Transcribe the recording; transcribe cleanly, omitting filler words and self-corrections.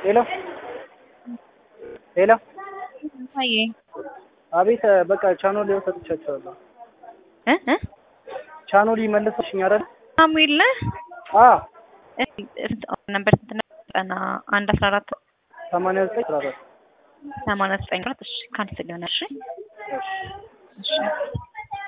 ሄሎ ሄሎ አይ አቤት በቃ ቻናል ላይ ሰጥቻቸዋለሁ ቻናል ይመልስሽኝ አይደል ሳሙኤል ነበር ስንተና 114 89 89 እሺ ካንስል ይሆናል እሺ እሺ